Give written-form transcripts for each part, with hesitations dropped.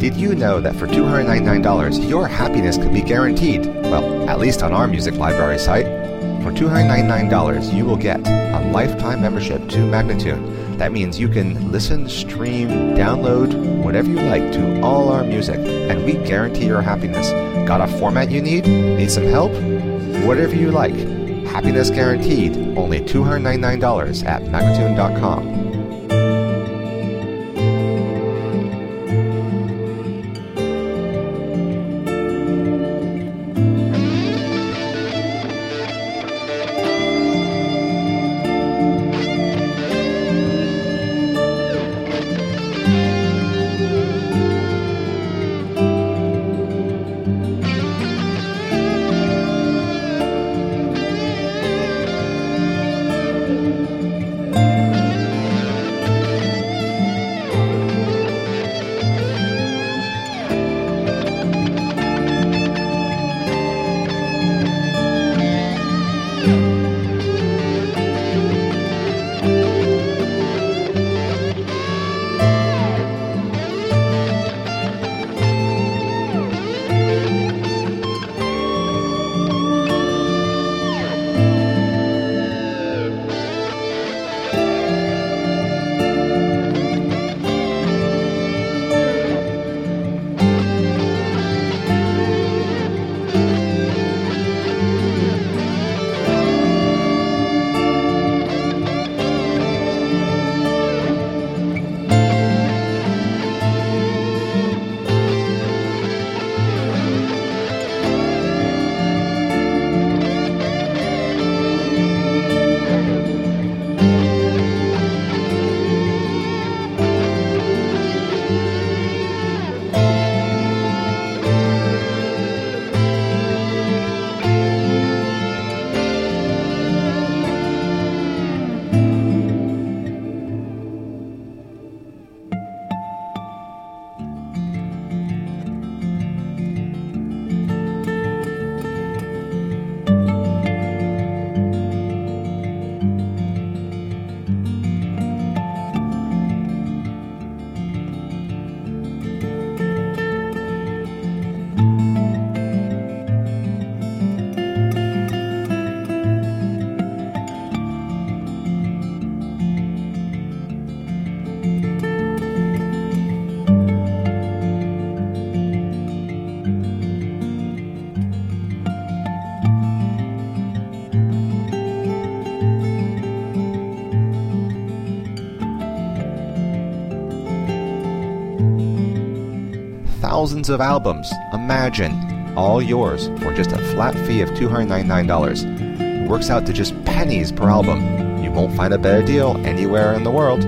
Did you know that for $299, your happiness can be guaranteed? Well, at least on our music library site. For $299, you will get a lifetime membership to Magnatune. That means you can listen, stream, download, whatever you like to all our music, and we guarantee your happiness. Got a format you need? Need some help? Whatever you like. Happiness guaranteed. Only $299 at Magnatune.com. Thousands of albums. Imagine. All yours for just a flat fee of $299. It works out to just pennies per album. You won't find a better deal anywhere in the world.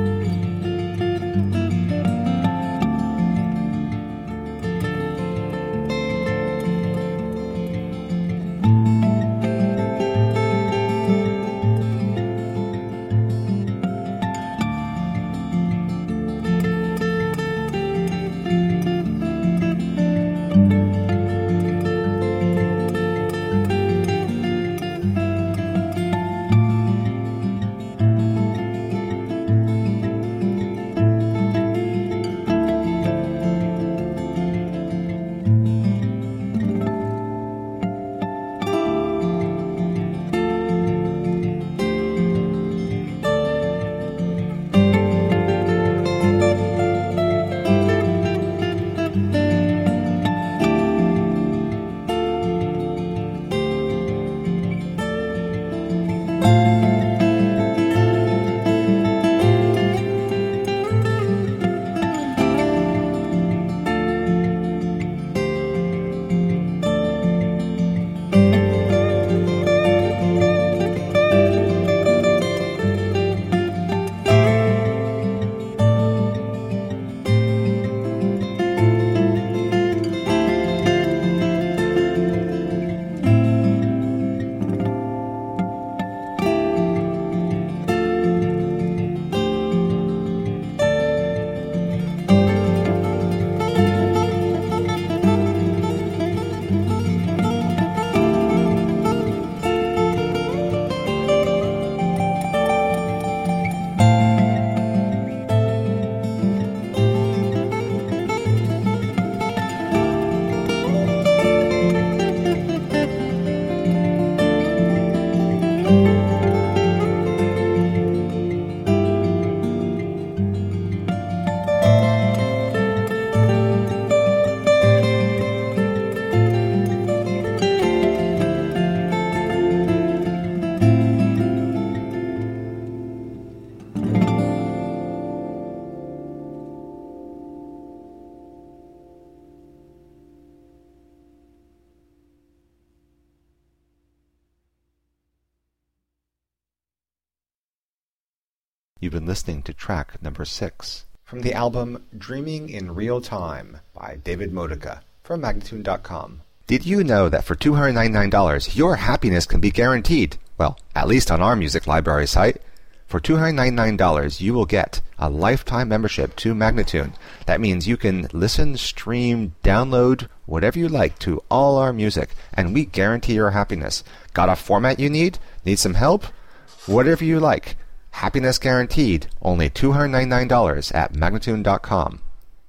You've been listening to track number 6 from the album Dreaming in Real Time by David Modica from Magnatune.com. Did you know that for $299 your happiness can be guaranteed? Well, at least on our music library site. For $299 you will get a lifetime membership to Magnatune. That means you can listen, stream, download, whatever you like to all our music, and we guarantee your happiness. Got a format you need? Need some help? Whatever you like. Happiness guaranteed. Only $299 at Magnatune.com.